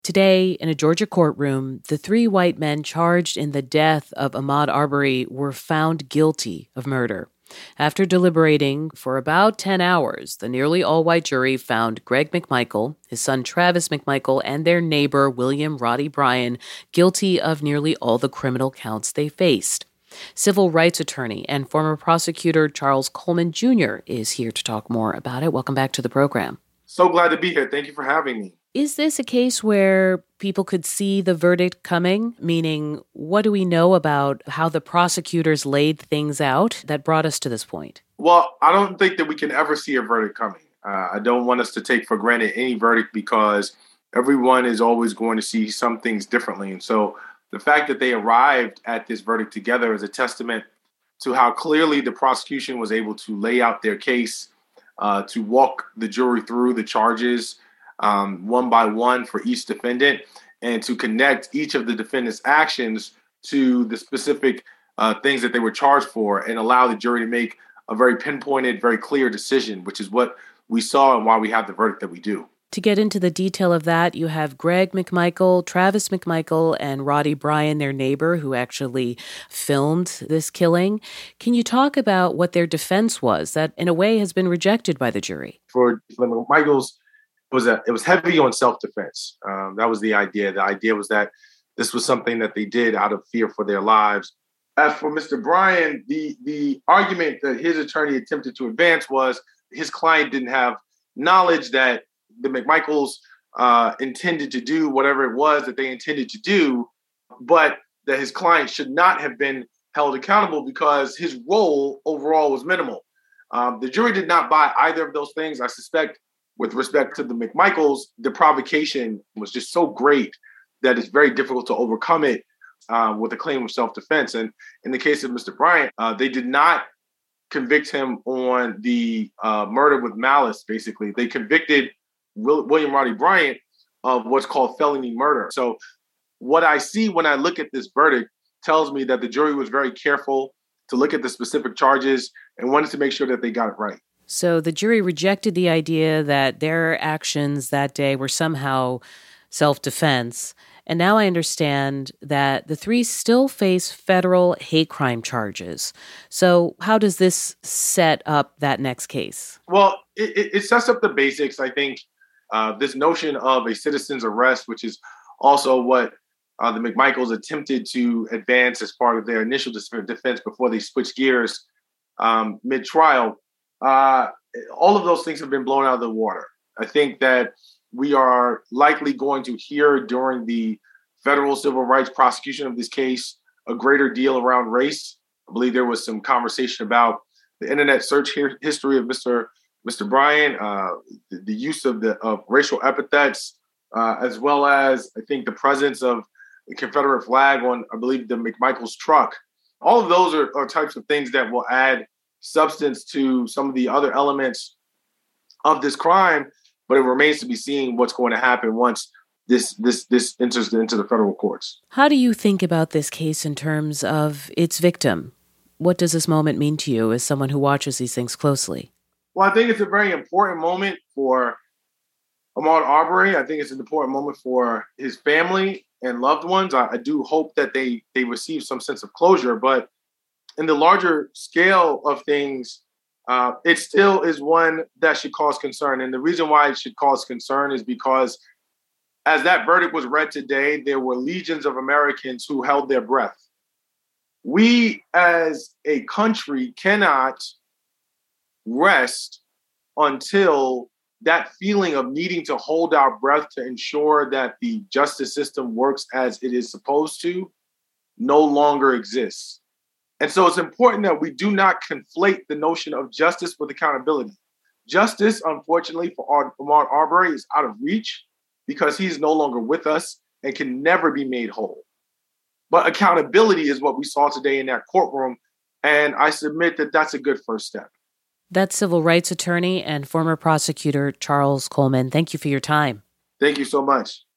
Today, in a Georgia courtroom, the three white men charged in the death of Ahmaud Arbery were found guilty of murder. After deliberating for about 10 hours, the nearly all-white jury found Greg McMichael, his son Travis McMichael, and their neighbor William Roddy Bryan guilty of nearly all the criminal counts they faced. Civil rights attorney and former prosecutor Charles Coleman Jr. is here to talk more about it. Welcome back to the program. So glad to be here. Thank you for having me. Is this a case where people could see the verdict coming? Meaning, what do we know about how the prosecutors laid things out that brought us to this point? Well, I don't think that we can ever see a verdict coming. I don't want us to take for granted any verdict because everyone is always going to see some things differently. And so the fact that they arrived at this verdict together is a testament to how clearly the prosecution was able to lay out their case, to walk the jury through the charges one by one for each defendant, and to connect each of the defendant's actions to the specific things that they were charged for and allow the jury to make a very pinpointed, very clear decision, which is what we saw and why we have the verdict that we do. To get into the detail of that, you have Greg McMichael, Travis McMichael, and Roddy Bryan, their neighbor, who actually filmed this killing. Can you talk about what their defense was that, in a way, has been rejected by the jury? For the McMichaels, it was heavy on self-defense. That was the idea. The idea was that this was something that they did out of fear for their lives. As for Mr. Bryan, the argument that his attorney attempted to advance was his client didn't have knowledge that the McMichaels intended to do whatever it was that they intended to do, but that his client should not have been held accountable because his role overall was minimal. The jury did not buy either of those things. I suspect with respect to the McMichaels, the provocation was just so great that it's very difficult to overcome it with a claim of self-defense. And in the case of Mr. Bryan, they did not convict him on the murder with malice, basically. They convicted William Roddy Bryan of what's called felony murder. So what I see when I look at this verdict tells me that the jury was very careful to look at the specific charges and wanted to make sure that they got it right. So the jury rejected the idea that their actions that day were somehow self-defense. And now I understand that the three still face federal hate crime charges. So how does this set up that next case? Well, it sets up the basics. I think this notion of a citizen's arrest, which is also what the McMichaels attempted to advance as part of their initial defense before they switched gears mid-trial, all of those things have been blown out of the water. I think that we are likely going to hear during the federal civil rights prosecution of this case a greater deal around race. I believe there was some conversation about the internet search history of Mr. Bryan, the use of racial epithets, as well as I think the presence of the Confederate flag on, I believe, the McMichaels truck. All of those are types of things that will add substance to some of the other elements of this crime, but it remains to be seen what's going to happen once this enters into the federal courts. How do you think about this case in terms of its victim? What does this moment mean to you as someone who watches these things closely? Well, I think it's a very important moment for Ahmaud Arbery. I think it's an important moment for his family and loved ones. I do hope that they receive some sense of closure, but in the larger scale of things, it still is one that should cause concern. And the reason why it should cause concern is because as that verdict was read today, there were legions of Americans who held their breath. We as a country cannot rest until that feeling of needing to hold our breath to ensure that the justice system works as it is supposed to no longer exists. And so it's important that we do not conflate the notion of justice with accountability. Justice, unfortunately, for Ahmaud Arbery is out of reach because he's no longer with us and can never be made whole. But accountability is what we saw today in that courtroom, and I submit that that's a good first step. That's civil rights attorney and former prosecutor Charles Coleman. Thank you for your time. Thank you so much.